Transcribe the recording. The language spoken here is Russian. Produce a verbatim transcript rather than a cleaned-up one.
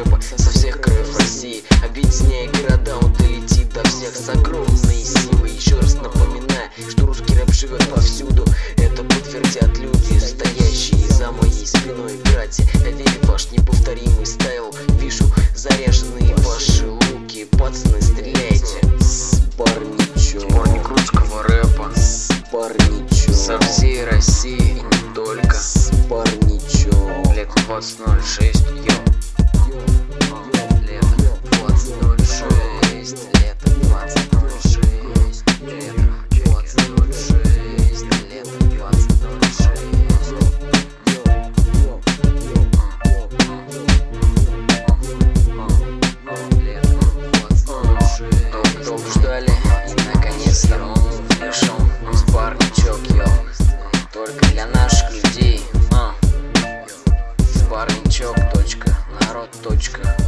рэпа со всех краев России. Объединяя города, он долетит до всех с огромной силой. Еще раз напоминаю, что русский рэп живет повсюду. Это подтвердят люди, стоящие за моей спиной. Братья, я верю в ваш неповторимый стайл. Вижу заряженные ваши луки. Пацаны, стреляйте. Спарничок. Сборник русского рэпа. Спарничок. Со всей России и не только. Спарничок. Лето двадцать ноль шесть, йо. Лето двадцать ноль шесть. Лето двадцать ноль шесть. Лето двадцать ноль шесть. Лето двадцать ноль шесть. Лето двадцать ноль шесть. Долго ждали, и наконец-то он пришел. Спарничок, йо. Только для наших людей. А. Спарничок. Точка. Народ. Точка.